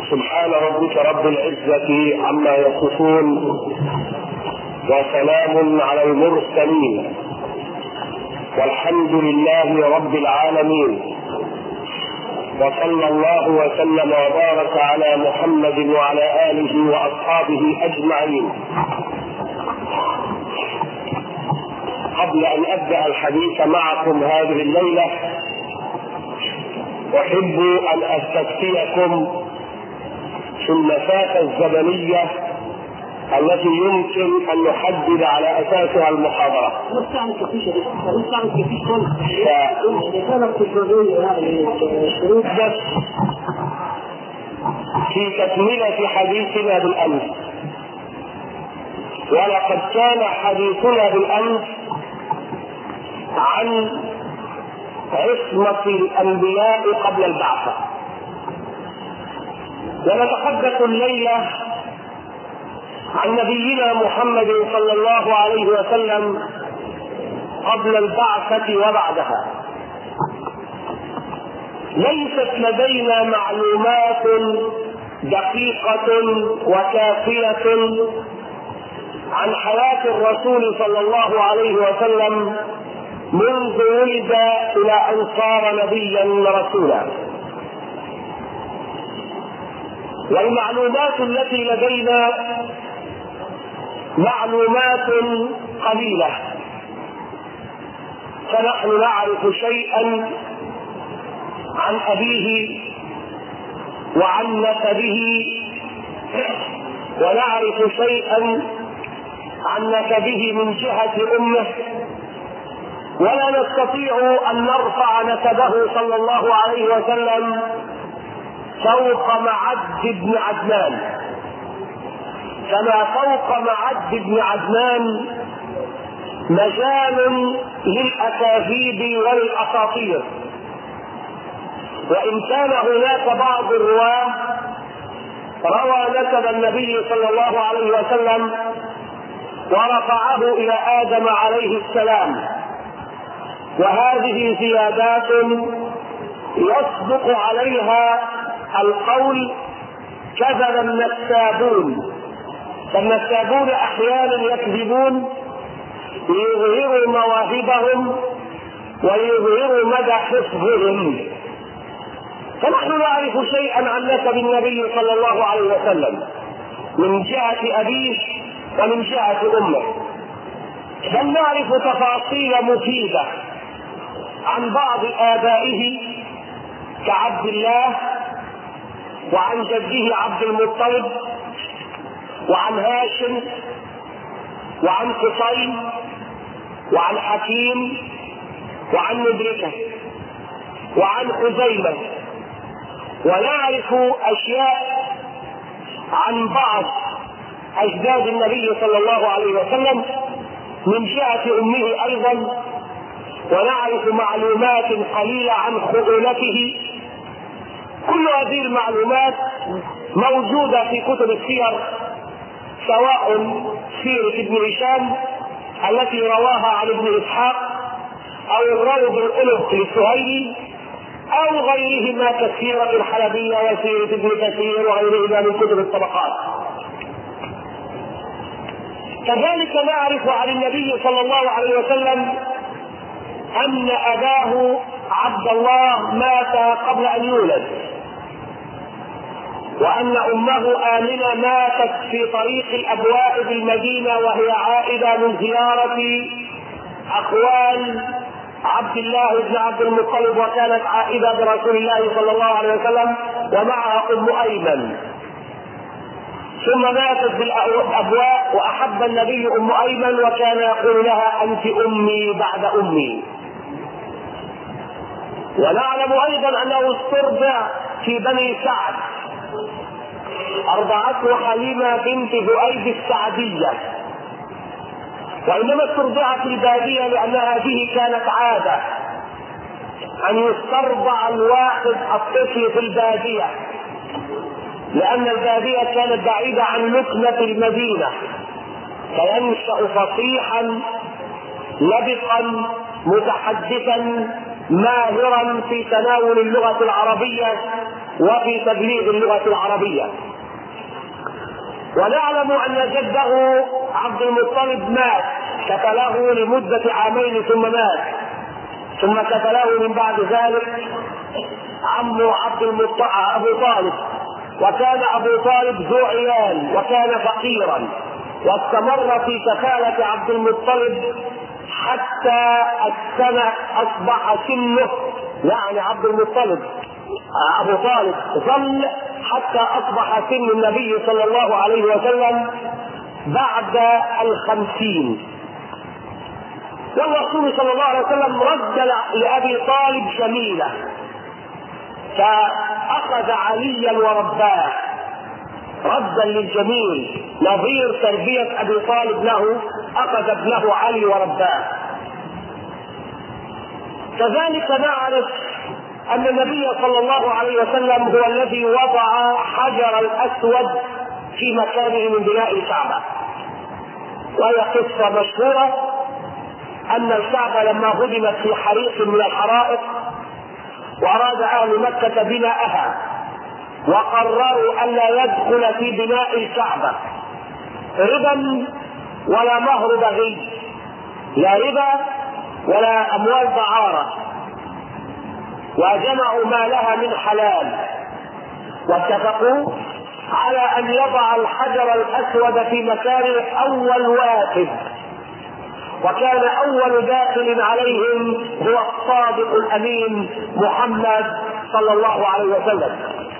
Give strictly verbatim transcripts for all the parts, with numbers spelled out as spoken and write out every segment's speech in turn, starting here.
سبحان ربك رب العزة عما يصفون، وسلام على المرسلين، والحمد لله رب العالمين، وصلى الله وسلم وبارك على محمد وعلى آله وأصحابه أجمعين. قبل أن أبدأ الحديث معكم هذه الليلة أحب أن أستفتيكم في المسافة الزمنية التي يمكن أن نحدد على أساسها المحاضرة. في تكملة حديثنا بالأمس، ولقد كان حديثنا بالأمس عن عصمة الأنبياء قبل البعثة، ونتحدث الليلة عن نبينا محمد صلى الله عليه وسلم قبل البعثة وبعدها. ليست لدينا معلومات دقيقة وكافية عن حياة الرسول صلى الله عليه وسلم منذ ولد إلى أن صار نبيا رسولا، والمعلومات التي لدينا معلومات قليلة. فنحن نعرف شيئا عن أبيه وعن نسبه، ونعرف شيئا عن نسبه من جهة أمه، ولا نستطيع أن نرفع نسبه صلى الله عليه وسلم فوق معد بن عدنان، كما فوق معد بن عدنان مجال للأكاذيب وللأساطير. وإن كان هناك بعض الرواة روى نسب النبي صلى الله عليه وسلم ورفعه إلى آدم عليه السلام، وهذه زيادات يصدق عليها القول كذب النسابون. فالنسابون أحيانا يكذبون ليظهروا مواهبهم ويظهروا مدى حفظهم. فنحن نعرف شيئا عن نسب النبي صلى الله عليه وسلم من جهة أبيه ومن جهة أمه، بل نعرف تفاصيل مفيدة عن بعض آبائه كعبد الله، وعن جده عبد المطلب، وعن هاشم، وعن قصي، وعن حكيم، وعن مدركة، وعن خزيمة. ونعرف أشياء عن بعض أجداد النبي صلى الله عليه وسلم من جهة أمه أيضا، ونعرف معلومات قليلة عن خؤولته. كل هذه المعلومات موجودة في كتب السير، سواء سيرة ابن هشام التي رواها عن ابن إسحاق، أو الروض الألف للسهيلي، أو غيرهما كسيرة الحلبية وسيرة ابن كثير وغيرهما من كتب الطبقات. كذلك نعرف عن النبي صلى الله عليه وسلم أن أباه عبد الله مات قبل أن يولد، وأن أمه آمنة ماتت في طريق الأبواء بالمدينة وهي عائدة من زيارة أخوال عبد الله بن عبد المطلب، وكانت عائدة برسول الله صلى الله عليه وسلم ومعها أم أيمن. ثم ماتت بالأبواء، وأحب النبي أم أيمن وكان يقول لها أنت أمي بعد أمي. ونعلم أيضا أنه استرضع في بني سعد، أرضعته حليمة بنت ذؤيب السعدية، وإنما استرضع في البادية لأن هذه كانت عادة أن يسترضع الواحد الطفل في البادية، لأن البادية كانت بعيدة عن لكنة المدينة، فينشأ فصيحا لبقا متحدثا ماهرا في تناول اللغة العربية وفي تبليغ اللغة العربية. ونعلم أن جده عبد المطلب مات، كفله لمدة عامين ثم مات، ثم كفله من بعد ذلك عمه عبد المطلب أبو طالب، وكان أبو طالب ذو عيال وكان فقيرا، واستمر في كفالة عبد المطلب حتى السنة أصبح سنه، يعني عبد المطلب أبو طالب ظل حتى أصبح سن النبي صلى الله عليه وسلم بعد الخمسين. والرسول صلى الله عليه وسلم رد لأبي طالب جميلة، فأخذ عليا ورباه ردا للجميل، نظير تربية أبي طالب له، أخذ ابنه علي ورباه. كذلك نعرف أن النبي صلى الله عليه وسلم هو الذي وضع حجر الأسود في مكانه من بناء الكعبة. وهي قصة مشهورة أن الكعبة لما هدمت في حريق من الحرائق وأراد أهل مكة بناءها، وقرروا ألا يدخل في بناء الكعبة ربا ولا مهر بغي، لا ربا ولا أموال دعارة، وجمعوا ما لها من حلال، واتفقوا على أن يضع الحجر الأسود في مكانه أول واقف، وكان أول داخل عليهم هو الصادق الأمين محمد صلى الله عليه وسلم.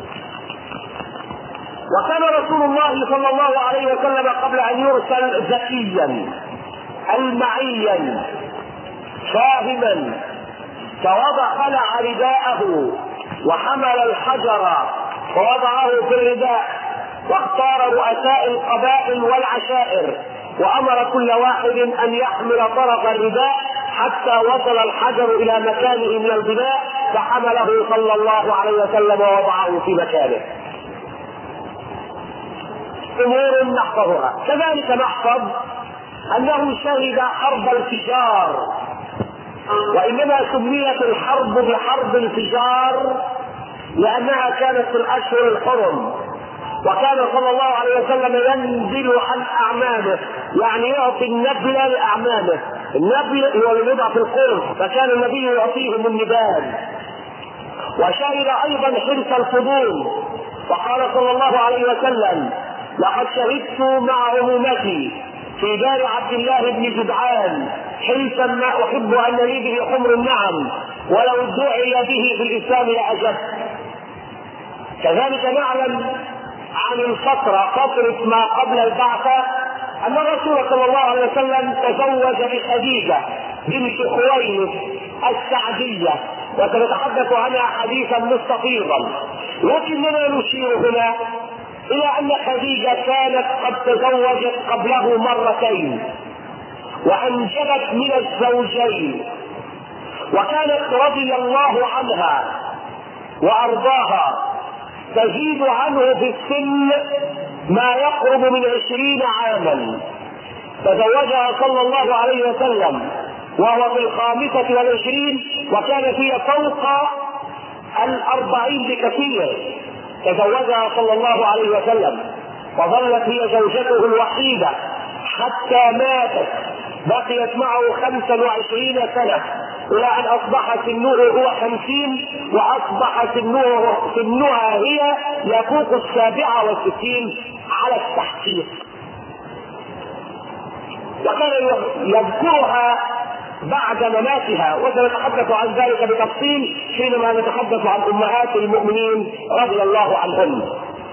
وكان رسول الله صلى الله عليه وسلم قبل أن يرسل ذكيا المعيا فاهما، فوضع خلع رداءه وحمل الحجر ووضعه في الرداء، واختار رؤساء القبائل والعشائر، وأمر كل واحد أن يحمل طرف الرداء حتى وصل الحجر إلى مكانه من البناء، فحمله صلى الله عليه وسلم ووضعه في مكانه. أمور نحفظها. كذلك نحفظ أنه شهد حرب الفجار، وإنما سميت الحرب بحرب الفجار لأنها كانت في الأشهر الحرم، وكان صلى الله عليه وسلم ينزل عن أعمامه، يعني يعطي النبل لأعمامه. النبل هو اللي يضع في القرص، فكان النبي يعطيهم النبال. وشهد أيضا حرص الفضول، وقال صلى الله عليه وسلم: لقد شهدت مع عمومتي في دار عبد الله بن جدعان حلفا ما أحب أن لي به حمر النعم، ولو دعي به في الإسلام لأجب. كذلك نعلم عن الفترة فترة ما قبل البعثة أن الرسول صلى الله عليه وسلم تزوج بخديجة بنت خويلد السعدية، وسنتحدث عنها حديثا مستفيضا، لكننا نشير هنا إلى أن خديجة كانت قد تزوجت قبله مرتين وأنجبت من الزوجين، وكانت رضي الله عنها وأرضاها تزيد عنه في السن ما يقرب من عشرين عاما. تزوجها صلى الله عليه وسلم وهو في الخامسة والعشرين، وكانت هي فوق الأربعين بكثير. تزوجها صلى الله عليه وسلم وظلت هي زوجته الوحيدة حتى ماتت، بقيت معه خمسا وعشرين سنة إلى أن أصبح سنه هو خمسين، وأصبح سنه سنها هي يفوق السابعة والستين على التحقيق. وكان يذكرها بعد مماتها، وسنتحدث عن ذلك بتفصيل حينما نتحدث عن أمهات المؤمنين رضي الله عنهن.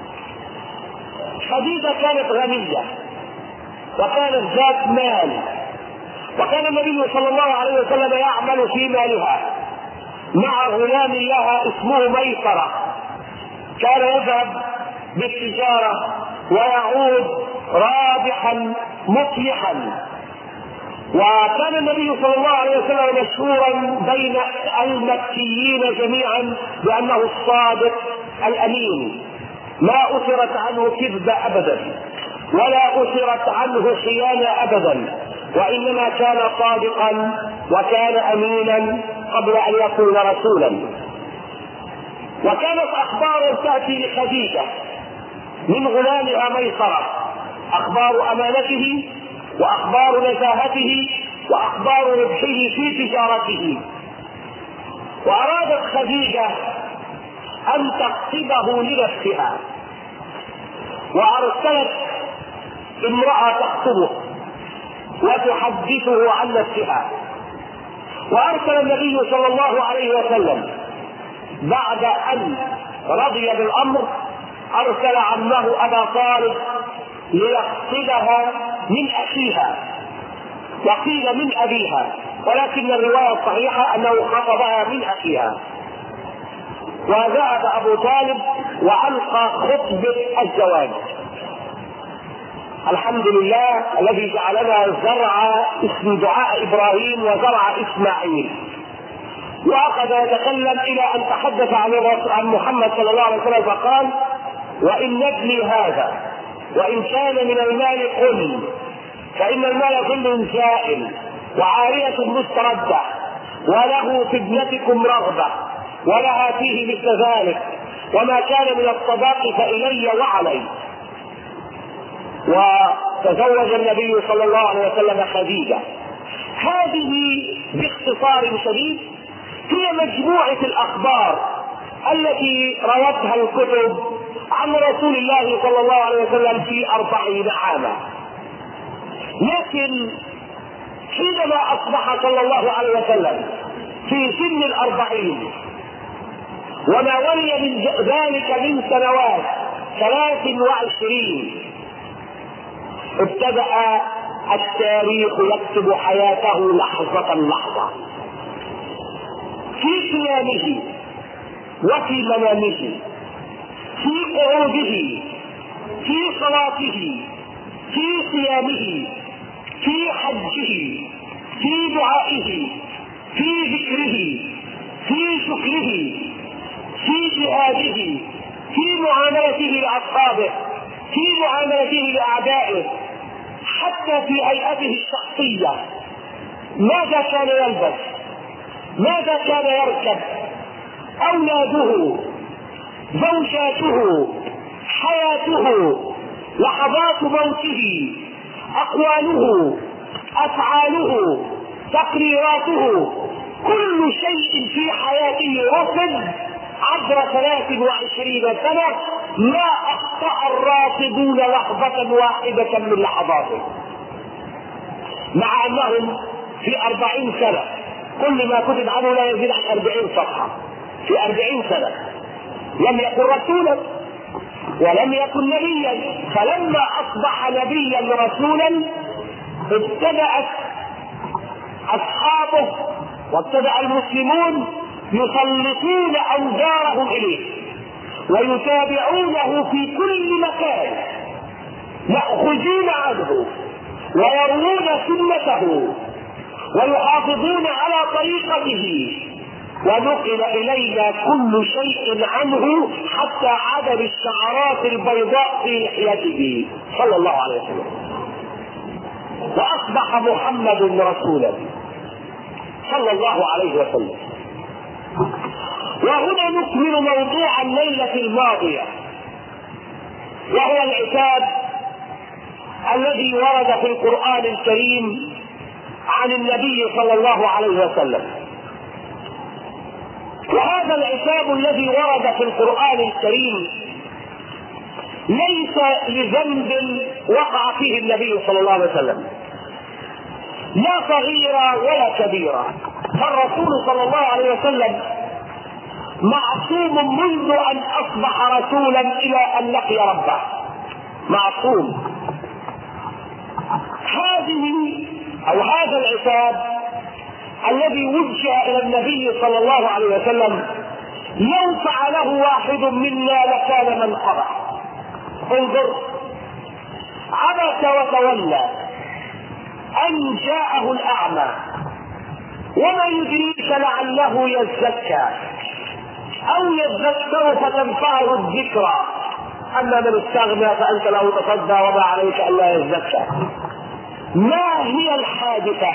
خديجة كانت غنية وكانت ذات مال، وكان النبي صلى الله عليه وسلم يعمل في مالها مع غلام لها اسمه ميسرة، كان يذهب بالتجارة ويعود رابحا مفلحا. وكان النبي صلى الله عليه وسلم مشهورا بين المكيين جميعا بأنه الصادق الأمين، ما أثرت عنه كذب أبدا ولا أثرت عنه خيانة أبدا، وإنما كان صادقا وكان أمينا قبل أن يكون رسولا. وكانت أخبار تأتي لخديجة من غلامها ميسرة، أخبار أمانته وأخبار نزاهته وأخبار ربحه في تجارته. وأرادت خديجة أن تقصده لنفسها، وأرسلت امرأة تخطبه وتحدثه عن نفسها. وأرسل النبي صلى الله عليه وسلم بعد أن رضي بالأمر أرسل عمه أبا طالب ليقصدها من أخيها، وقيل من أبيها، ولكن الرواية الصحيحة أنه خطبها من أخيها. وذهب أبو طالب وألقى خطبة الزواج. الحمد لله الذي جعلنا زرع اسم دعاء إبراهيم وزرع إسماعيل. وأخذ يتكلم إلى أن تحدث عن محمد صلى الله عليه وسلم فقال: وإن ابني هذا وإن كان من المال قل، فإن المال ظل زائل وعارية مستردة، وله في ابنتكم رغبة ولها فيه مثل ذلك، وما كان من الصداق فإلي وعلي. وتزوج النبي صلى الله عليه وسلم خديجة. هذه باختصار شديد هي مجموعة الأخبار التي روتها الكتب عن رسول الله صلى الله عليه وسلم في أربعين عاما. لكن حينما أصبح صلى الله عليه وسلم في سن الأربعين وما ولي من ذلك من سنوات ثلاث وعشرين، ابتدأ التاريخ يكتب حياته لحظة لحظة، في قيامه وفي منامه، في قعوده، في صلاته، في صيامه، في حجه، في دعائه، في ذكره، في شكره، في جهاده، في معاملته لأصحابه، في معاملته لأعدائه، حتى في هيئته الشخصية. ماذا كان يلبس؟ ماذا كان يركب؟ أولاده، زوجاته، حياته، لحظات موته، أقواله، أفعاله، تقريراته، كل شيء في حياته رصد عبر ثلاث وعشرين سنة، ما أخطأ الراصدون لحظة واحدة من لحظاته، مع أنهم في أربعين سنة كل ما كتب عنه لا يزيد عن أربعين صفحة. في أربعين سنة لم يكن رسولا ولم يكن نبيا، فلما أصبح نبيا رسولا ابتدأت أصحابه وابتدأ المسلمون يسلطون أنظارهم إليه ويتابعونه في كل مكان، يأخذون عنه ويروون سنته ويحافظون على طريقته. ونقل إلينا كل شيء عنه حتى عدد الشعرات البيضاء في لحيته صلى الله عليه وسلم. وأصبح محمد رسولا صلى الله عليه وسلم. وهنا نكمل موضوع الليلة الماضية، وهو العتاب الذي ورد في القرآن الكريم عن النبي صلى الله عليه وسلم. وهذا العتاب الذي ورد في القرآن الكريم ليس لذنب وقع فيه النبي صلى الله عليه وسلم، لا صغيرة ولا كبيرة، فالرسول صلى الله عليه وسلم معصوم منذ أن أصبح رسولا إلى أن لقي ربه، معصوم. هذه أو هذا العتاب الذي وجه إلى النبي صلى الله عليه وسلم لو فعله واحد منا لكان من قبح. انظر، عبس وتولى أن جاءه الأعمى وما يدريك لعله يزكى أو يذكر فتنفعه الذكرى، أما من استغنى فأنت له تصدى وما عليك ألا يزكى. ما هي الحادثة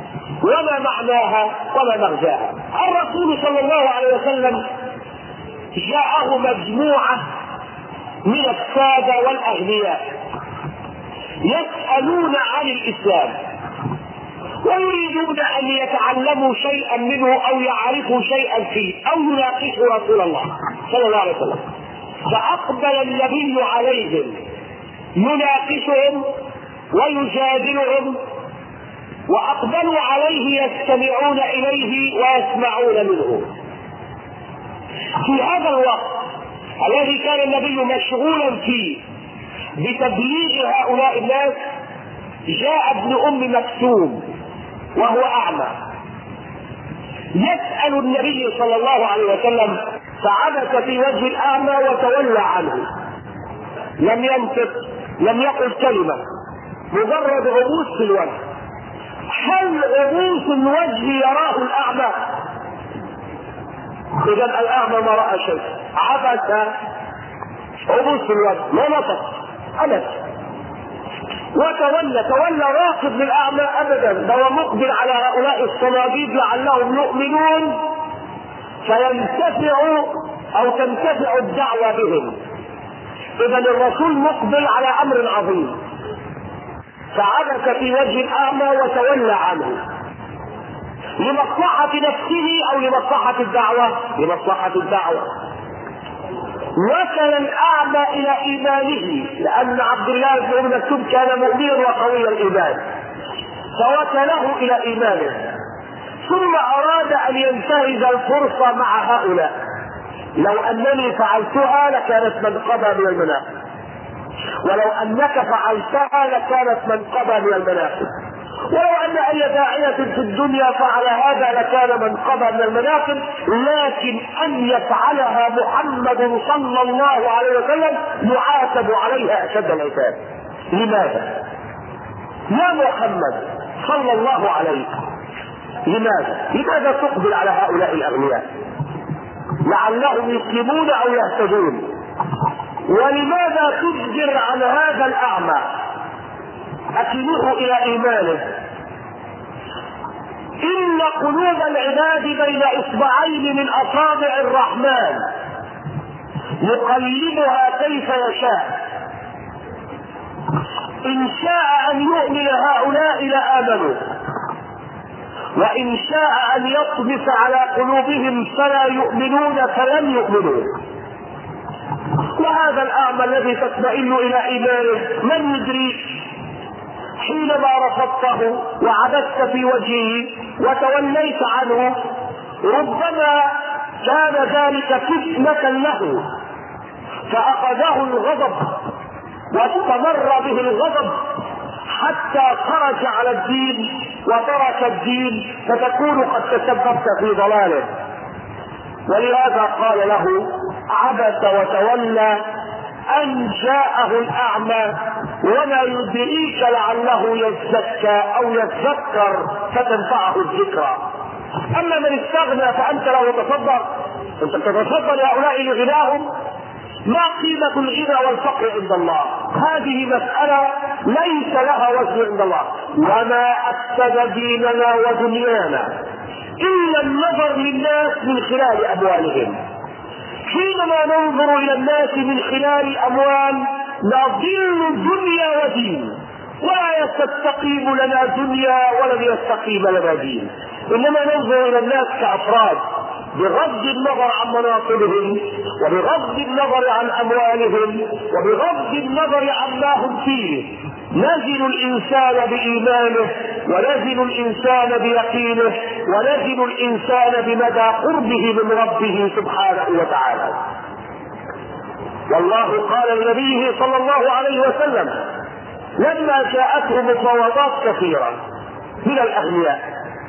وما معناها وما مغزاها؟ الرسول صلى الله عليه وسلم جاءه مجموعة من السادة والأغنياء يسألون عن الإسلام ويريدون أن يتعلموا شيئا منه أو يعرفوا شيئا فيه أو يناقشوا رسول الله صلى الله عليه وسلم. فأقبل النبي عليهم يناقشهم ويجادلهم، وأقبلوا عليه يستمعون إليه ويسمعون منه. في هذا الوقت الذي كان النبي مشغولا فيه بتبليغ هؤلاء الناس، جاء ابن أم مكتوم وهو أعمى يسأل النبي صلى الله عليه وسلم، فعبس في وجه الأعمى وتولى عنه، لم ينطق، لم يقل كلمة، مجرد عبوس في الوجه. هل عبوس الوجه يراه الأعمى؟ إذا الأعمى ما رأى شيء، عبس عبوس في الوجه، ما نطق أبدا، وتولى تولى راقب للأعمى أبدا، بل مقبل على هؤلاء الصناديد لعلهم يؤمنون فينتفعوا أو تنتفع الدعوة بهم. إذا الرسول مقبل على أمر عظيم، فعبس في وجه الأعمى وتولى عنه لمصلحة نفسه أو لمصلحة الدعوة؟ لمصلحة الدعوة. وصل الأعمى إلى إيمانه، لأن عبد الله بن أم مكتوم كان مؤمنا وقوي الإيمان، فوصله إلى إيمانه، ثم أراد أن ينتهز الفرصة مع هؤلاء. لو أنني فعلتها لكانت منقبة من المنافق، ولو أنك فعلتها لكانت منقبة من المنافق، ولو أن أي داعية في الدنيا فعل هذا لكان منقبة من المنافق، لكن أن يفعلها محمد صلى الله عليه وسلم يعاتب عليها أشد العتاب. لماذا؟ يا محمد صلى الله عليه، لماذا؟ لماذا تقبل على هؤلاء الأغنياء لعلهم يسلمون أو يهتدون؟ ولماذا تجبر عن هذا الأعمى أكله إلى إيمانه؟ إن قلوب العباد بين إصبعين من أصابع الرحمن يقلبها كيف يشاء، إن شاء أن يؤمن هؤلاء لآمنوا، وإن شاء أن يطمس على قلوبهم فلا يؤمنون فلن يؤمنوا. وهذا الأعمى الذي تطمئن إلى إيمانه من يدريك حينما رفضته وعبثت في وجهه وتوليت عنه، ربما كان ذلك فتنة له فأخذه الغضب واستمر به الغضب حتى خرج على الدين وترك الدين، فتكون قد تسببت في ضلاله. ولهذا قال له عبس وتولى أن جاءه الأعمى وما يدريك لعله يزكى أو يتذكر فتنفعه الذكرى. أما من استغنى فأنت لا تتصدق، أنت تتصدق لهؤلاء لغناهم. ما قيمة الغنى والفقر عند الله؟ هذه مسألة ليس لها وزن عند الله. وما أفسد ديننا ودنيانا إلا النظر للناس من خلال أموالهم. حينما ننظر إلى الناس من خلال الأموال نضل دنيا ودين، ولا يستقيم لنا دنيا ولن يستقيم لنا دين. إنما ننظر إلى الناس كأفراد بغض النظر عن مناصبهم، وبغض النظر عن أموالهم، وبغض النظر عما هم فيه. نزن الإنسان بإيمانه، ونزن الإنسان بيقينه، ونزن الإنسان بمدى قربه من ربه سبحانه وتعالى. والله قال لنبيه صلى الله عليه وسلم لما جاءته مفاوضات كثيرة من الأغنياء،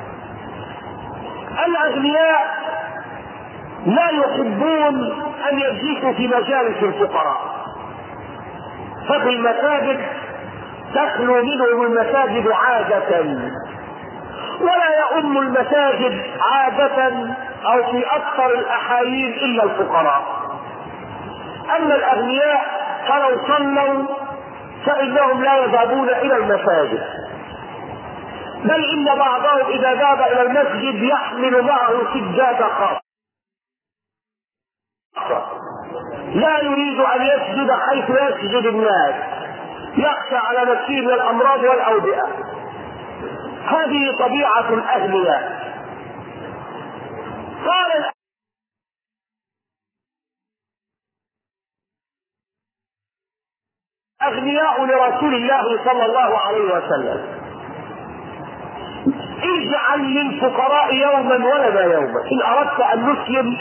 الأغنياء لا يحبون أن يجلسوا في مجالس الفقراء، ففي المساجد تخلو منهم المساجد عادة، ولا يؤم المساجد عادة أو في أكثر الأحايين إلا الفقراء. أما الأغنياء فلو صلوا فإنهم لا يذهبون إلى المساجد، بل إن بعضهم إذا ذهب إلى المسجد يحمل معه سجادة خاصة لا يريد ان يسجد حيث يسجد الناس، يخشى على نفسه من الامراض والاوبئه. هذه طبيعه الاغنياء. قال الاغنياء لرسول الله صلى الله عليه وسلم: اجعل للفقراء يوما ولنا يوما، ان اردت ان نسلم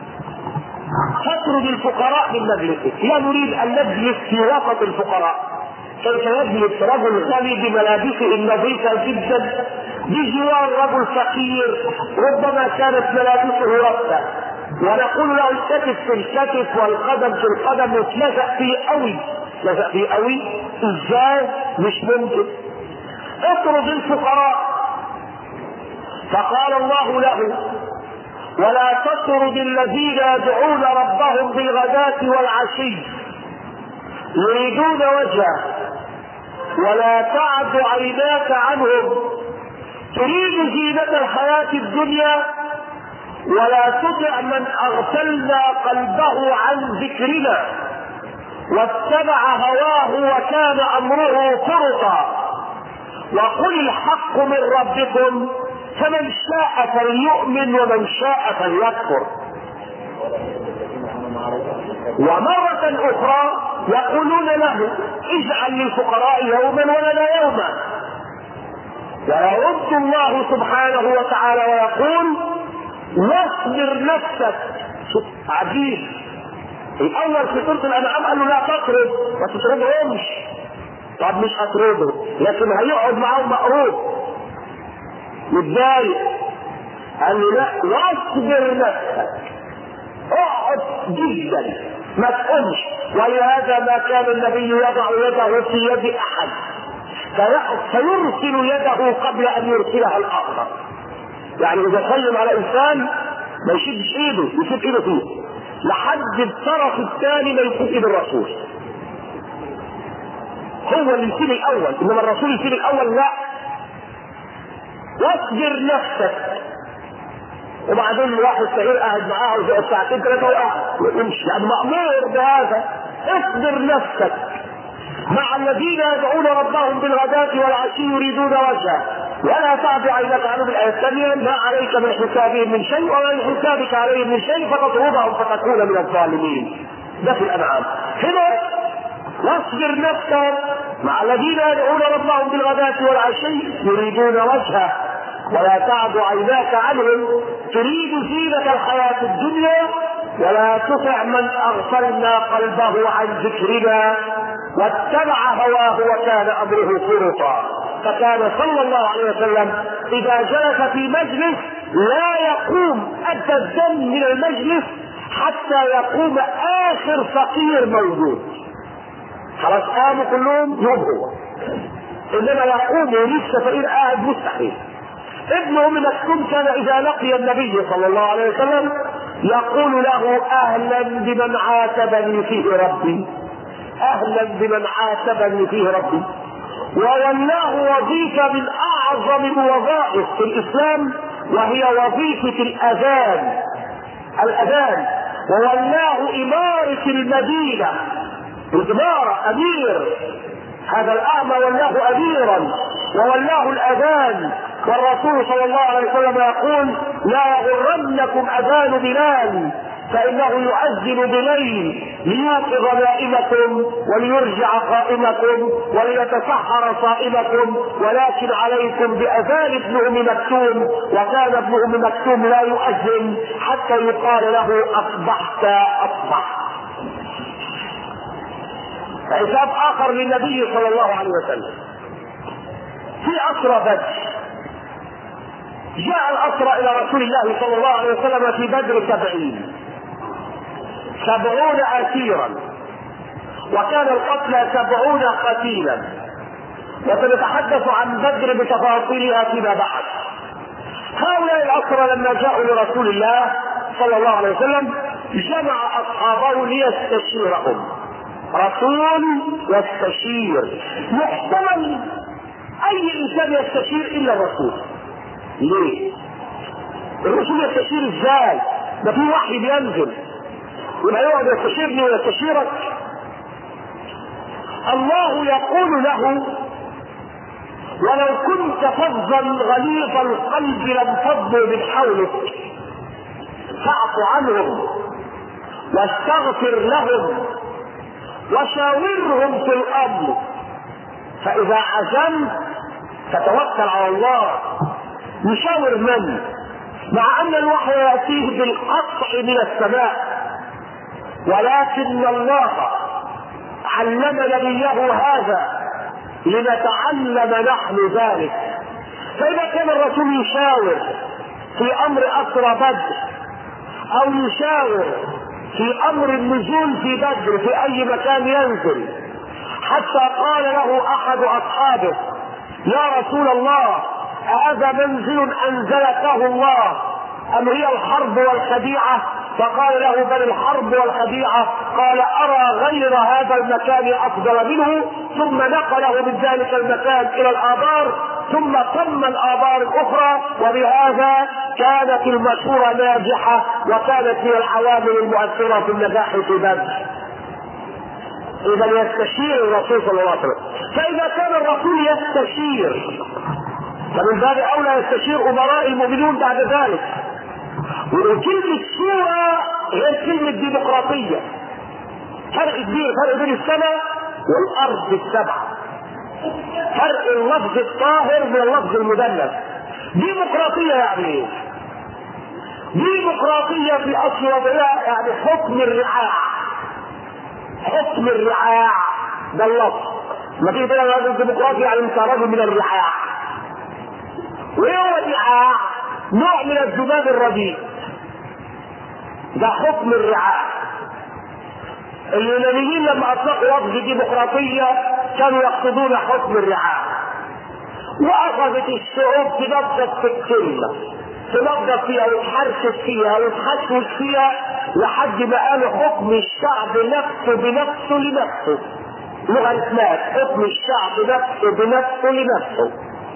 فاطرد الفقراء من مجلسك. لا نريد ان نجلس في وسط الفقراء. كيف يجلس رجل غني بملابسه النظيفه جدا بجوار رجل فقير ربما كانت ملابسه رثه، ونقول له الكتف في الكتف والقدم في القدم، وتلزق فيه قوي لزق فيه قوي ازاي؟ مش ممكن. اطرد الفقراء. فقال الله له: ولا تطرد الذين يدعون ربهم بالغداة والعشي يريدون وجهه ولا تعد عيناك عنهم تريد زينة الحياة الدنيا ولا تطع من اغفلنا قلبه عن ذكرنا واتبع هواه وكان امره فرطا وقل الحق من ربكم فمن شاء فليؤمن ومن شاء فليكفر. ومرة اخرى يقولون له: اجعل للفقراء يوما ولنا يوما. ويرد الله سبحانه وتعالى ويقول: واصبر نفسك. عجيب. الاول في سورة الانعام قال له لا تطرد، ما تطردهمش. طب مش هطرده، لكن هيقعد معاهم مقروض متضايق. قال له لا، واصبر نفسك، اقعد جدا ما تقومش. ولهذا ما كان النبي يضع يده في يد احد فيرسل يده قبل ان يرسلها الاخر. يعني اذا سلم على انسان ما يشدش ايده، يشد ايده فيه لحد الطرف الثاني ما يشد ايد الرسول. هو اللي يشيل الاول، انما الرسول يشيل الاول لا. واصبر نفسك. وبعدين الواحد صغير قاعد معاه وزي ساعتين ثلاثه وقع ويمشي، يعني مأمور بهذا. اصبر نفسك مع الذين يدعون ربهم بالغداة والعشي يريدون وجهه ولا تعد عينك عنهم. الآية الثانية: ما عليك من حسابهم من شيء ولا من حسابك عليهم من شيء فتطردهم فتكون من الظالمين. ده في الأنعام. هنا واصبر نفسك مع الذين يدعون ربهم بالغداة والعشي يريدون وجهه ولا تعد عيناك عنهم تريد زينة الحياة الدنيا ولا تطع من اغفلنا قلبه عن ذكرنا واتبع هواه وكان امره فرطا. فكان صلى الله عليه وسلم اذا جلس في مجلس لا يقوم ابدا من المجلس حتى يقوم اخر فقير موجود. خلاص قاموا كلهم يوم هو، انما يقوم ولسه فقير قاعد مستحيل. ابن ام مكتوم كان اذا لقي النبي صلى الله عليه وسلم يقول له: اهلا بمن عاتبني فيه ربي، اهلا بمن عاتبني فيه ربي. وولاه وظيفه من اعظم الوظائف في الاسلام وهي وظيفه الاذان. الاذان وولاه اماره المدينه، الاماره امير. هذا الاعمى ولاه اميرا وولاه الاذان. والرسول صلى الله عليه وسلم يقول: لا يغرنكم اذان بلال فانه يؤذن بليل ليوقظ نائمكم وليرجع قائمكم وليتسحر صائمكم، ولكن عليكم باذان ابن ام مكتوم. وكان ابن ام مكتوم لا يؤذن حتى يقال له: اصبحت اصبحت. حساب اخر للنبي صلى الله عليه وسلم في اسرى بدر. جاء الاسرى الى رسول الله صلى الله عليه وسلم في بدر سبعين سبعون اسيرا، وكان القتلى سبعون قتيلا، وسنتحدث عن بدر بتفاصيلها فيما بعد. هؤلاء الاسرى لما جاءوا لرسول الله صلى الله عليه وسلم جمع اصحابه ليستشيرهم. رسول يستشير، محتمل اي انسان يستشير الا الرسول. ليه؟ الرسول يستشير ازاي؟ ده في وحي بينزل. يبقى يقعد يستشيرني ويستشيرك. الله يقول له: ولو كنت فظا غليظ القلب لانفضوا من حولك فاعف عنهم واستغفر لهم وشاورهم في الامر فاذا عزمت فتوكل على الله. يشاور من؟ مع ان الوحي ياتيه بالقطع من السماء، ولكن الله علم نبيه هذا لنتعلم نحن ذلك. فاذا كان الرسول يشاور في امر اسرى بدر او يشاور في امر النزول في بدر في اي مكان ينزل، حتى قال له احد اصحابه: يا رسول الله، هذا منزل انزلته الله ام هي الحرب والخديعه؟ فقال له: بل الحرب والخديعه. قال: ارى غير هذا المكان افضل منه. ثم نقله من ذلك المكان الى الابار، ثم ثم الابار الاخرى، وبهذا كانت المشوره ناجحه وكانت هي العوامل المؤثره في النجاح في بدر. اذا يستشير الرسول صلى الله عليه وسلم. فاذا كان الرسول يستشير فمن باب اولى يستشير امراء المؤمنون بعد ذلك. وكلمة شورى غير كلمة ديمقراطية، فرق كبير، فرق بين السماء والارض السبعة، فرق اللفظ الطاهر من اللفظ المدلس. ديمقراطية يعني ايه؟ ديمقراطية في اصل وضعها يعني حكم الرعاع. حكم الرعاع ده اللفظ. ما تيجي تقول هذا الديمقراطي يعني انت رجل من الرعاع. وايه هو الرعاع؟ نوع من الذباب الرديء، ده حكم الرعاع. اليونانيين لما اطلقوا لفظ ديمقراطيه كانوا يقصدون حكم الرعاع. واخذت الشعوب تنظف في الكلمه، تنظف فيها وتحرشف فيها وتخشوش فيها لحد ما قالوا حكم الشعب نفسه بنفسه لنفسه. لغه اسمها حكم الشعب نفسه بنفسه لنفسه.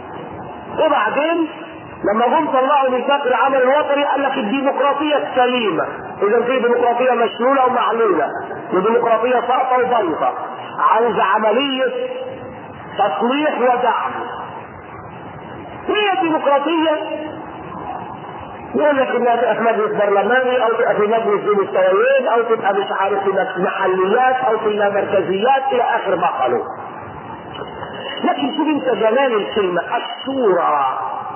وبعدين لما جم طلعوا ميثاق العمل الوطني قال لك الديمقراطيه السليمه. اذا في ديمقراطيه مشلوله ومعلوله، وديمقراطيه ساقطه وبيضه، عاوز عمليه تصليح ودعم. هي الديمقراطيه يقول لك انها تبقى في مجلس برلماني او تبقى في مجلس ذي مستويين او تبقى مش عارف في محليات او في مركزيات الى اخر ما قالوا. لكن شوف انت جمال الكلمه الشورى،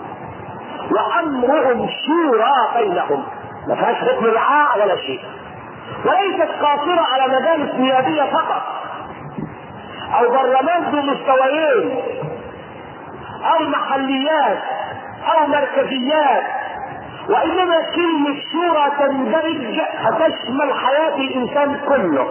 وامرهم شورى بينهم، ما فيهاش حكم رعاع ولا شيء. وليست قاصره على مجالس نيابيه فقط او برلمان ذو مستويين او محليات او مركزيات، وانما كلمه شورى تندرج فتشمل حياه الانسان كله.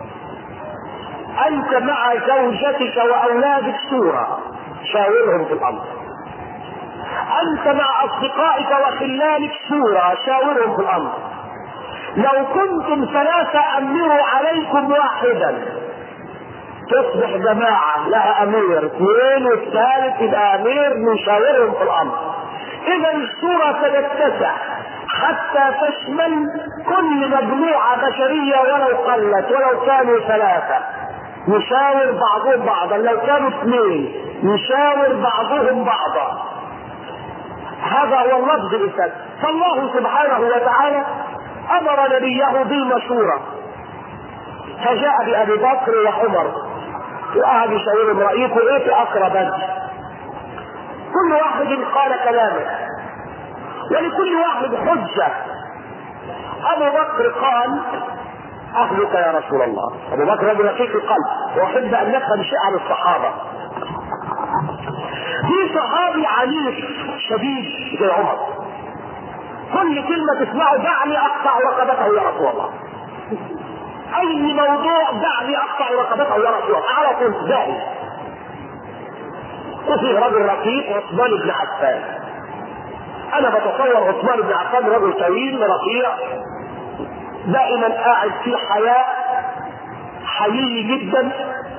انت مع زوجتك واولادك شورى، شاورهم في الامر. انت مع اصدقائك وخلانك شورى، شاورهم في الامر. لو كنتم ثلاثه امروا عليكم واحدا تصبح جماعه لها امير، اثنين والثالث يبقى امير، نشاورهم في الامر. اذا الشورى تتسع حتى تشمل كل مجموعه بشريه ولو قلت، ولو كانوا ثلاثه نشاور بعضهم بعضا، لو كانوا اثنين نشاور بعضهم بعضا. هذا هو اللفظ الاساسي. فالله سبحانه وتعالى امر نبيه بالمشوره، فجاء بابي بكر وعمر وقعد يشاورهم رايكم ايه في اسرى بدر. كل واحد قال كلامه ولكل واحد حجه. ابو بكر قال: اهلك يا رسول الله. ابو بكر رجل رقيق القلب واحب ان نفهم شيء عن الصحابه. في صحابي عنيف شديد زي عمر، كل كلمه تسمعه دعني اقطع رقبته يا رسول الله. اي موضوع دعني اقطع رقبته يا رسول الله، على طول داعي. وفي رجل رقيق عثمان بن عفان. انا بتصور عثمان بن عفان رجل طويل رفيع دائما قاعد في حياة، حيي جدا،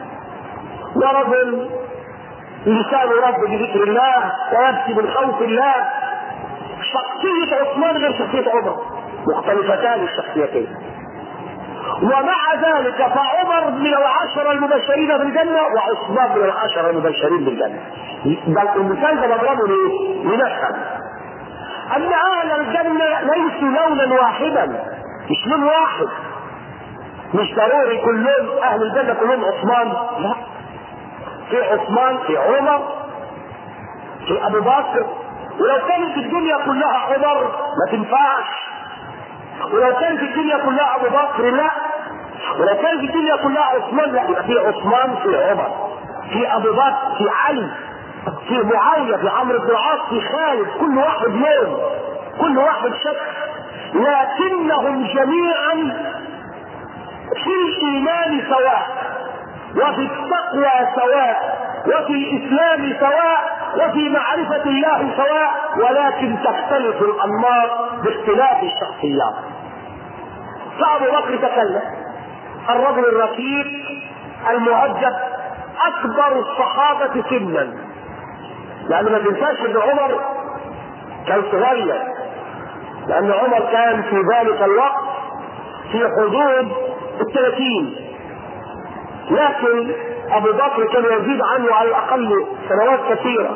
ورجل لسانه رب بذكر الله ويبكي من خوف الله. شخصية عثمان غير شخصية عمر، مختلفتان الشخصيتين. ومع ذلك فعمر من العشرة المبشرين بالجنة وعثمان من العشرة المبشرين بالجنة. بل المثال ده بضربه ليه؟ لنفهم أن أهل الجنة ليسوا لونا واحدا، مش لون واحد، مش ضروري كلهم أهل الجنة كلهم عثمان، لا، في عثمان، في عمر، في أبو بكر. ولو كانت الدنيا كلها عمر ما تنفعش، ولو كانت الدنيا كلها أبو بكر لا، ولو كانت الدنيا كلها عثمان لا، يبقى في عثمان، في عمر، في أبو بكر، في علي، في معاوية، في عمرو بن العاص، في خالد، كل واحد لون، كل واحد شكل، لكنهم جميعا في الإيمان سواء، وفي التقوى سواء، وفي الإسلام سواء، وفي معرفة الله سواء، ولكن تختلف الأنماط باختلاف الشخصيات. فأبو بكر تكلم، الرجل الرفيق المؤدب أكبر الصحابة سنا، لأن ما تنساش أن عمر كان صغير، لأن عمر كان في ذلك الوقت في حدود الثلاثين، لكن أبو بكر كان يزيد عنه على الأقل سنوات كثيرة.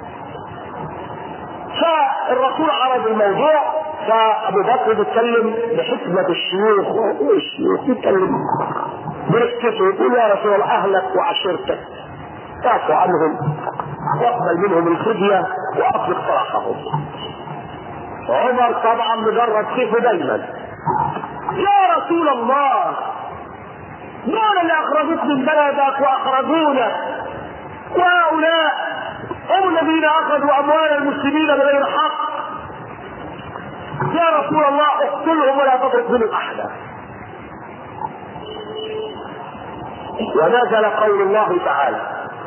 فالرسول عرض الموضوع، فأبو بكر بيتكلم بحكمة الشيوخ، والشيوخ بيتكلم برفقته، يقول يا رسول الله أهلك وعشيرتك تعفو عنهم واقبل منهم الفدية وأطلق سراحهم. عمر طبعا مجرد سيفه دايما، يا رسول الله دول اللي أخرجوك من بلدك وأخرجونا، وهؤلاء هم الذين أخذوا أموال المسلمين بغير حق، يا رسول الله اقتلهم ولا تترك منهم أحدا. ونزل قول الله تعالى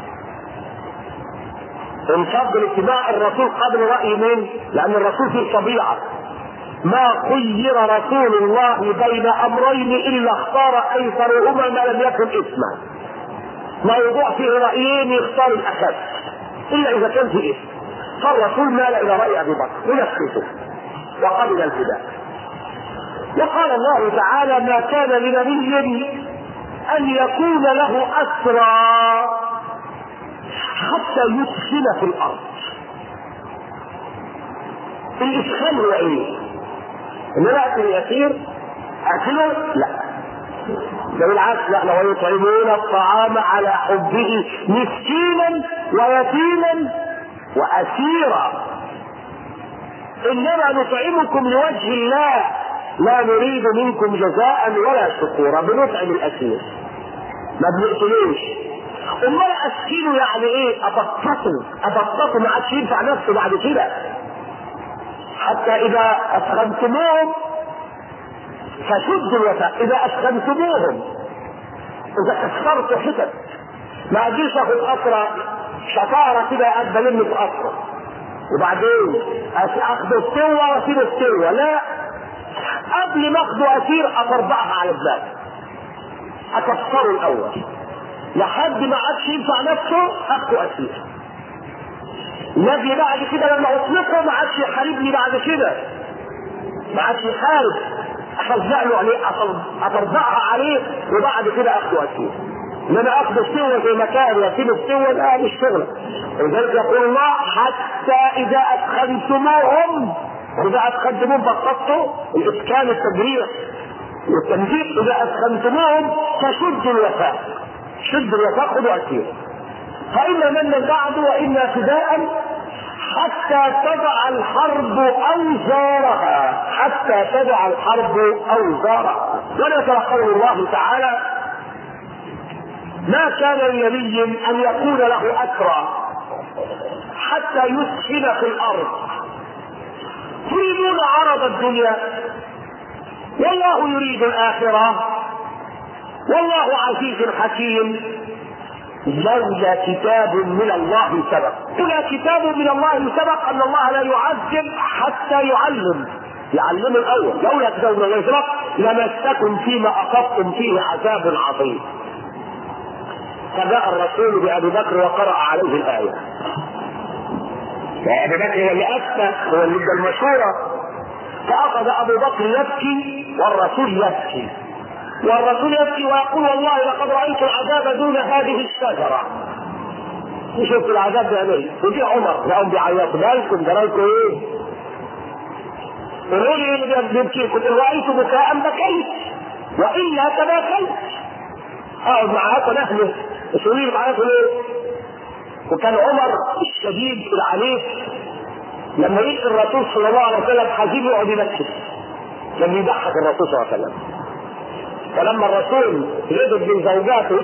ان فضل اتباع الرسول قبل رأي من، لأن الرسول فيه طبيعة، ما خير رسول الله بين أمرين إلا اختار أيسرهما ما لم يكن إثما. ما يوضع فيه رأيين يختار الأخف إلا إذا كان فيه إثم. فالرسول مال إلى رأي أبي بكر ونفسه وقبل الفداء. وقال الله تعالى ما كان لنبي أن يكون له أسرى حتى يدخل في الأرض. الإدخال هو إيه؟ إن رأس اليسير أكله؟ لا، ده بالعكس، لا، لو يطعمون الطعام على حبه مسكينا ويتيما وأسيرا إنما نطعمكم لوجه الله لا نريد منكم جزاء ولا شكورا. بنطعم الأسير ما بنقتلوش. امال اسكينه يعني ايه؟ ابططه ابططه ما عادش ينفع نفسه بعد كده، حتى اذا اسخنتموهم فشدوا الوثاق. اذا اسخنتموهم، اذا كسرتوا حتت، ما اجيش اخد اسرى شطاره كده قد بلم في اسرى وبعدين اخده استوى واسيب استوى، لا، قبل ما اخده اسير افرضعها على الباب، اكسره الاول لحد ما عادش ينفع نفسه اخده اسير. النبي بعد كده لما اطلقه ما عادش يحاربني، بعد كده ما عادش يحارب، افزع له عليه، افرضعها عليه وبعد كده اخده اسير. انما اخده استوى في مكان واسيبه استوى، لا، مش شغله. ولذلك يقول الله حتى اذا ادخلتموهم، واذا ادخلتموهم بسطتوا الاسكان التجريح والتنزيق، اذا ادخلتموهم فشدوا الوثاق، شد الوثاق خذوا اسير، فإما من بعد وإما فداء حتى تضع الحرب أوزارها، حتى تضع الحرب أوزارها. ونزل قول الله تعالى ما كان لنبي أن يكون له أسرى حتى يسكن في الأرض تريدون عرض الدنيا والله يريد الآخرة والله عزيز حكيم لولا كتاب من الله سبق. لولا كتاب من الله سبق أن الله لا يعذب حتى يعلم، يعلم الأول. لولا كتاب من الله سبق لمسكم فيما أخذتم فيه عذاب عظيم. فجاء الرسول بأبي بكر وقرأ عليه الآية، وأبي بكر هو اللي أفتى، هو اللي ادى المشورة. فأخذ أبو بكر يبكي والرسول يبكي، والرسول يبكي ويقول والله لقد رايت العذاب دون هذه الشجره. شوف العذاب بيعمل ايه؟ وفي عمر لهم بيعيطوا مالكم جرالكم ايه؟ قولوا لي ايه اللي بيبكيكم؟ ان رايت بكاء بكيت والا تباكيت. اقعد معاكم نحن مسؤولين معاكم ليه؟ وكان عمر الشديد العنيف لما يلقي الرسول صلى الله عليه وسلم حزين يقعد يبكي، كان يضحك الرسول صلى الله عليه وسلم. فلما الرسول يجد من زوجاته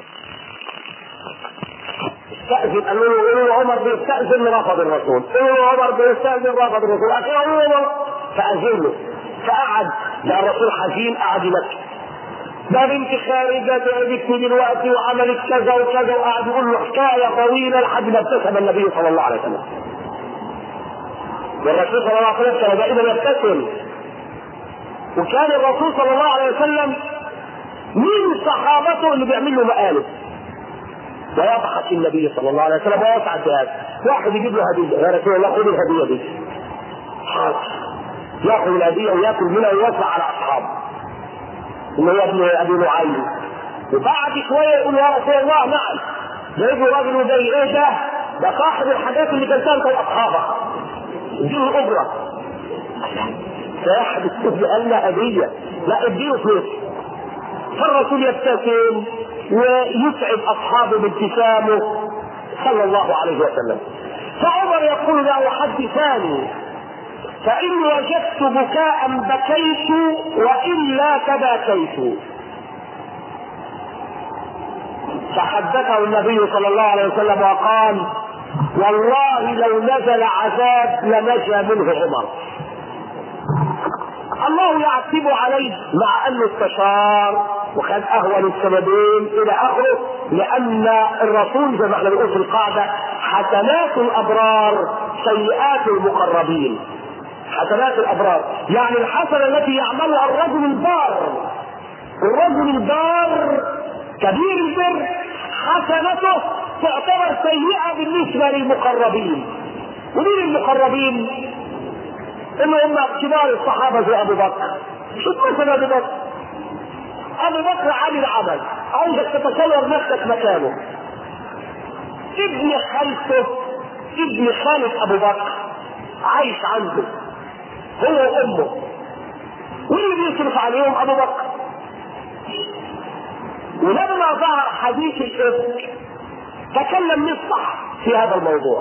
استأذن، قالوا له قالوا له عمر بيستأذن رفض الرسول، قالوا له عمر بيستأذن رفض الرسول، قالوا له عمر فأذن له، فقعد لا الرسول حزين قعد يبكي. ده بنت خارجة تعبتني دلوقتي وعملت كذا وكذا، وقعد يقول له حكاية طويلة لحد ما ابتسم النبي صلى الله عليه وسلم. والرسول صلى الله عليه وسلم كان دائما يبتسم، وكان الرسول صلى الله عليه وسلم من صحابته اللي بيعمل له مقالب ويضحك النبي صلى الله عليه وسلم ويسعد بهذا. واحد يجيب له هديه، يا رسول الله خذ الهديه دي، حاضر، ياخذ الهديه وياكل منها ويوزع على اصحابه اللي هو ابن ابي نعيم. وبعد شويه يقول يا رسول الله نعم، يجي راجل زي ايه ده؟ ده صاحب الحاجات اللي كان سالته لاصحابه، اديله الاجره. صاحب السجن قال له هديه، لا اديله فلوس. فالرسول يبتسم ويسعد اصحابه بابتسامه صلى الله عليه وسلم. فعمر يقول له حدثاني فإن وجدت بكاء بكيت وإلا تباكيت. فحدثه النبي صلى الله عليه وسلم وقال والله لو نزل عذاب لنجا منه عمر. الله يعتب عليه مع انه استشار وكان اهون السببين الى اخره، لان الرسول زي ما احنا بنقول في القاعده حسنات الابرار سيئات المقربين. حسنات الابرار يعني الحسنه التي يعملها الرجل البار، الرجل البار كبير البر حسنته تعتبر سيئه بالنسبه للمقربين. ومين المقربين؟ اللي هم كبار الصحابه زي ابو بكر. شوف مثلا ابو بكر، ابو بكر عامل عمل عاوزك تتصور نفسك مكانه. ابن خالته ابن خالة ابو بكر عايش عنده هو وامه، واللي بيصرف عليهم ابو بكر. ولما ظهر حديث الافك تكلم مصطح في هذا الموضوع.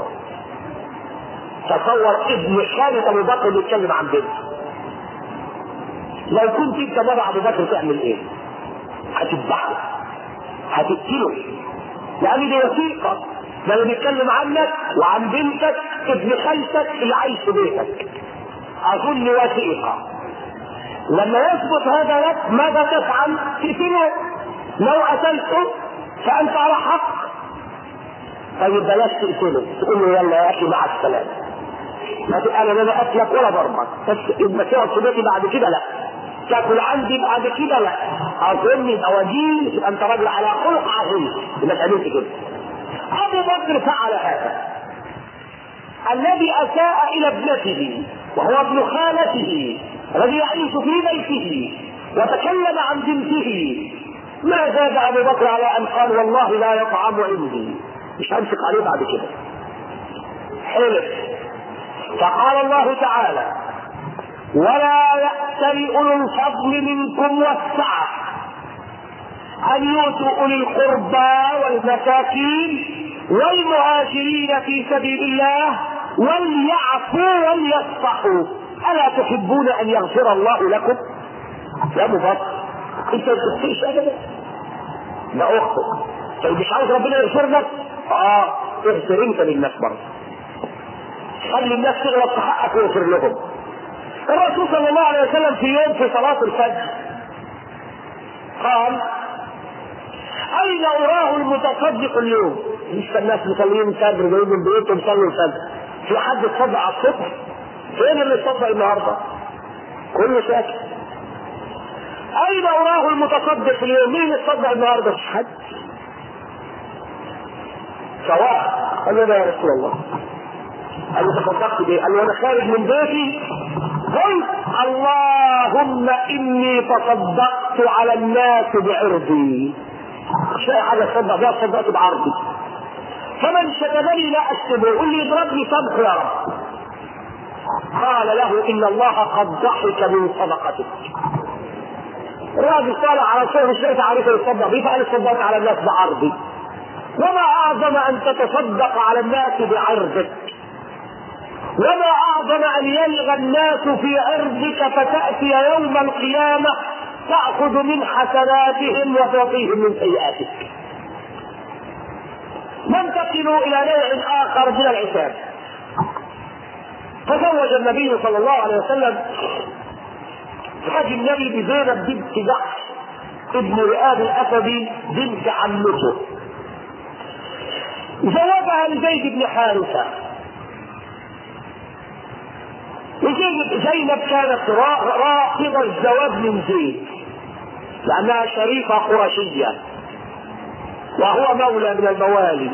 تصور ابن خالة ابو بكر بيتكلم عن بنته. لو كنت انت بابا ابو بكر تعمل ايه؟ هتذبحه، هتقتله، لان دي وثيقه، ده اللي بيتكلم عنك وعن بنتك ابن خالتك اللي عايش في بيتك. اظن وثيقه. لما يثبت هذا لك ماذا تفعل؟ تقتله. لو قتلته فانت على حق. طيب بلاش تقتله، تقول له يلا يا اخي مع السلامه، ما تقال انا لا اكلك ولا ضربك، بس يبقى تقعد في بيتي بعد كده لا، تاكل عندي بعد كده لا، اظن يبقى وجيه، يبقى انت راجل على خلق عظيم ما تعملش كده. ابو بكر فعل هذا، الذي اساء الى ابنته وهو ابن خالته الذي يعيش في بيته وتكلم عن بنته، ما زاد ابو بكر على ان قال والله لا يطعم عندي، مش همسك عليه بعد كده. حلف. فقال الله تعالى ولا يأتل أولو الفضل منكم والسعة أن يؤتوا أولي القربى والمساكين والمهاجرين في سبيل الله وليعفوا وليصفحوا ألا تحبون أن يغفر الله لكم؟ يا أبو بكر أنت ما تغفرش أبدا، ده أختك، طيب مش عاوز ربنا يغفر لك؟ آه اغفر أنت للناس برضه، خلي الناس تغلط في حقك ويغفر لهم. الرسول صلى الله عليه وسلم في يوم في صلاة الفجر قال أين أراه المتصدق اليوم؟ لسه الناس مصلين الفجر جايين من بيوتهم يصلوا الفجر، في حد اتصدق على الصبح؟ فين اللي اتصدق النهارده؟ كله ساكت. أين أراه المتصدق اليوم؟ مين اللي اتصدق النهارده؟ مش حد. سواء. قال له يا رسول الله، قال له تصدقت بيه؟ قال له انا خارج من بيتي قل اللهم اني تصدقت على الناس بعرضي، شيء حاجه تصدق بها، تصدقت بعرضي، فمن شتمني لا اشتمه، يقول لي اضربني سبح يا رب. قال له ان الله قد ضحك من صدقتك. الراجل طالع على شيء مش لاقي عليك يتصدق بيه، فقال تصدقت على الناس بعرضي. وما اعظم ان تتصدق على الناس بعرضك، وما اعظم ان يلغى الناس في عرضك فتاتي يوم القيامه تاخذ من حسناتهم وتعطيهم من سيئاتك. ننتقل الى نوع اخر من العتاب. تزوج النبي صلى الله عليه وسلم زوج النبي بزينب بنت جحش ابن رئاب الاسدي بنت عمته، زوجها لزيد بن حارثه. زينب كانت رافضة الزواج من زيد لأنها شريفة قرشية وهو مولى من الموالي،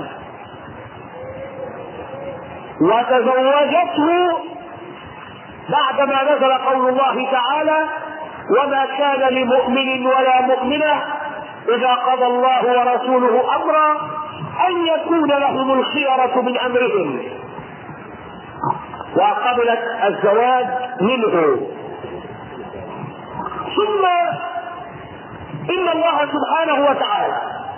وتزوجته بعدما نزل قول الله تعالى وما كان لمؤمن ولا مؤمنة إذا قضى الله ورسوله أمرا أن يكون لهم الخيرة من أمرهم، وقبلت الزواج منه. ثم إن الله سبحانه وتعالى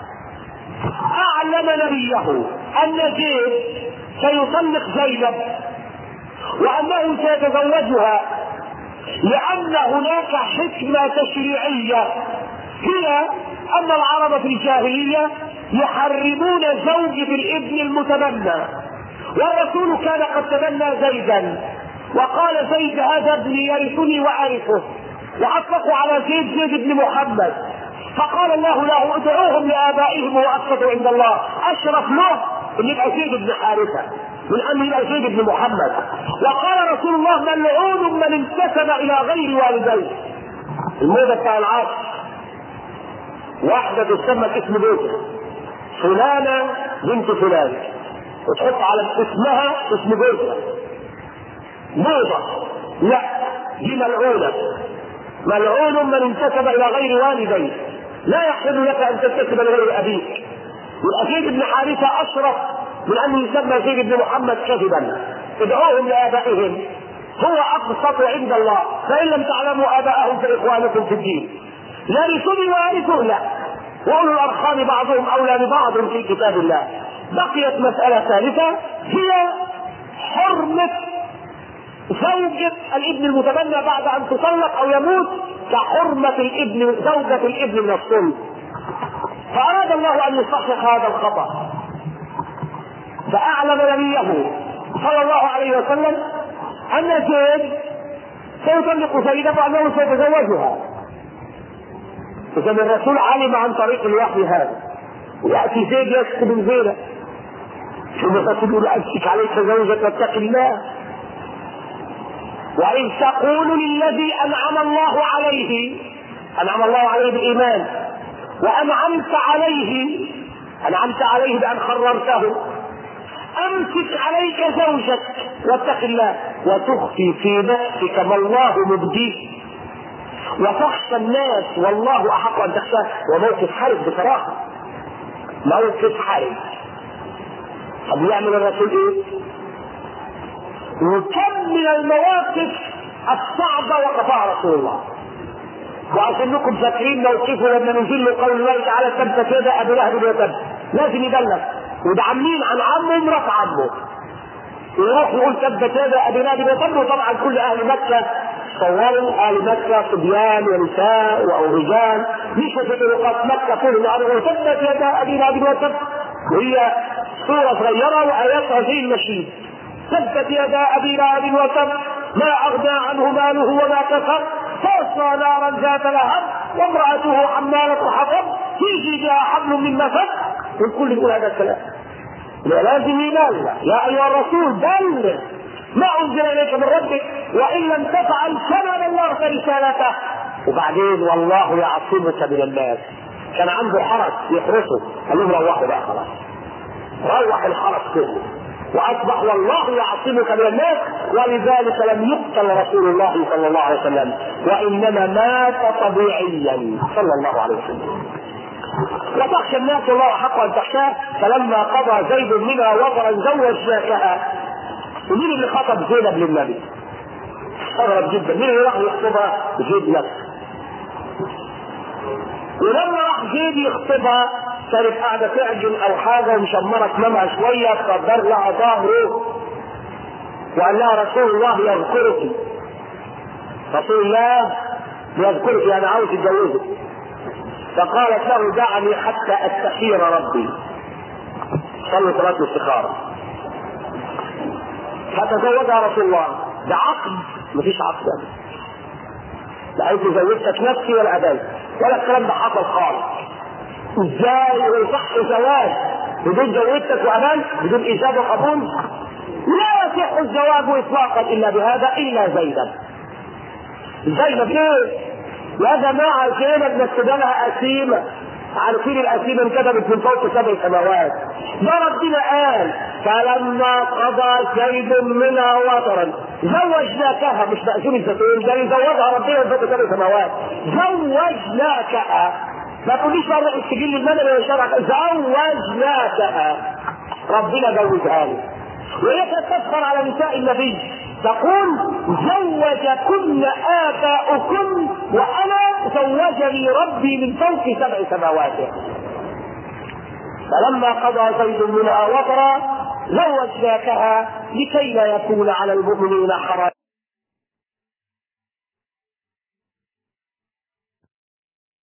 أعلم نبيه أن زيد سيطلق زينب وأنه سيتزوجها، لأن هناك حكمة تشريعية هي أن العرب في الجاهلية يحرمون زوج بالابن المتبنى، والرسول كان قد تبنى زيدا وقال زيد هذا ابني يرثني وأرثه، وأطلقوا على زيد زيد بن محمد، فقال الله له ادعوهم لآبائهم وأقسطوا عند الله، أشرف له ان يبقى زيد بن حارثة من أن يبقى زيد بن محمد. وقال رسول الله ملعون من انتسب إلى غير والديه. الموضة بتاع العصر واحدة تسمى اسم بيتها فلانة بنت فلان وتحط على اسمها اسم بيتها، موضة لا، دي ملعونة. ملعون من انتسب إلى غير والديه، لا يحل لك أن تنتسب لغير أبيك. والأزيد بن حارثة أشرف من أن يسمى زيد بن محمد كذبا. ادعوهم لآبائهم هو أقسط عند الله، فإن لم تعلموا آباءهم فإخوانكم في الدين. يرثني وارثه لا، وأولو الأرحام بعضهم أولى ببعض في كتاب الله. بقيت مسألة ثالثة هي حرمة زوجة الابن المتبنى بعد أن تطلق أو يموت كحرمة الابن زوجة الابن من الصلب. فأراد الله أن يصحح هذا الخطأ، فأعلم نبيه صلى الله عليه وسلم أن زيد سيطلق زينب وأنه سيتزوجها. إذا الرسول علم عن طريق الوحي هذا، ويأتي زيد يشكو من زينب، ثم الرسول يقول أمسك عليك زوجك واتق الله، وإن تقول للذي أنعم الله عليه، أنعم الله عليه بالإيمان، وأنعمت عليه أنعمت عليه بأن خررته، أمسك عليك زوجك واتق الله وتخفي في نفسك ما الله مبديه وتخشى الناس والله أحق أن تخشاه. وموقف حرج بصراحة، موقف حرج. طب يعمل الرسول إيه؟ وكم من المواقف الصعبة وقفها رسول الله. وأظنكم فاكرين موقفه لما نزل قول الله تعالى تبت يدا أبي لهب وتب، لازم يبلغ، وده عاملين عن عمه امرأة عمه، يروح يقول تبت يدا أبي لهب وتب. وطبعا كل أهل مكة صوروا، أهل مكة صبيان ونساء ورجال مشوا في طرقات مكة كل يعرفوا تبت يدا أبي لهب وتب، وهي صورة صغيرة وآياتها زي النشيد. تبت يدا أبي لهب وتب ما أغنى عنه ماله وما كسب فأصلى نارا ذات لهب وامرأته حمالة حطب في جيدها حبل من مسد. والكل يقول هذا الكلام، لازم يبلغ. يا أيها الرسول بلغ ما أنزل إليك من ربك وإن لم تفعل فما بلغت رسالته. وبعدين والله يعصمك من الناس. كان عنده حرس يحرسه، قال لهم روحوا بقى خلاص، روح الحرس كله واصبح والله يعصمك من الناس. ولذلك لم يقتل رسول الله صلى الله عليه وسلم وانما مات طبيعيا صلى الله عليه وسلم. وتخشى الناس الله حق ان تخشاه. فلما قضى زيد منها وطرا زوجناكها. ومين اللي خطب زينب للنبي؟ استغرب جدا. مين اللي راح يخطبها؟ زيد نفسه. ولما راح زيد يخطبها كانت قاعده تعجن او حاجه ومشمره كمامها شويه فقدر لها ظهره وقال لها رسول الله يذكرك. رسول الله يذكرك يعني عاوز يتجوزك. فقالت له دعني حتى استخير ربي. صلوا صلاه الاستخاره. فتزوجها رسول الله. ده عقد؟ مفيش عقد ابدا. لا عايز زوجتك نفسي ولا ابوي ولا الكلام ده حصل خالص. ازاي ويصح زواج بدون زوجتك وابان بدون اجابه وقبول؟ لا يصح الزواج اطلاقا الا بهذا الا زينب. زينب ايه؟ يا جماعه زينب نكتبها لها اسيمه. عارفين الاسيمه انكتبت من فوق سبع سماوات. ده ربنا قال فلما قضى زيد منها وطرا زوجناكها. مش مأذون الزيتون ده يزوجها ربنا من فوق سبع سماوات. زوجناكها. ما تقوليش بقى السجل المدني ولا شرعك. زوجناكها. ربنا جوزها لي. وهي تستفخر على نساء النبي تقول زوجكن آباؤكن وأنا زوجني ربي من فوق سبع سماوات. فلما قضى زيد منها وطرا زوجناكها لكي لا يكون على المؤمنين حرج